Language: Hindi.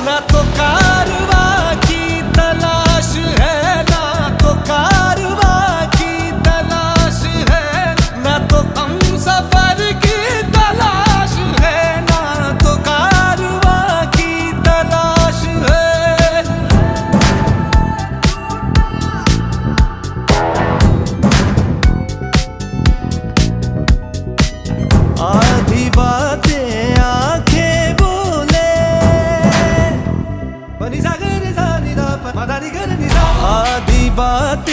ना तो कारवा की तलाश है, ना तो कारवा की तलाश है, ना तो हम सफर की तलाश है, ना तो कारवा की तलाश है। आधी बातें आंखें बोले, आधी बातें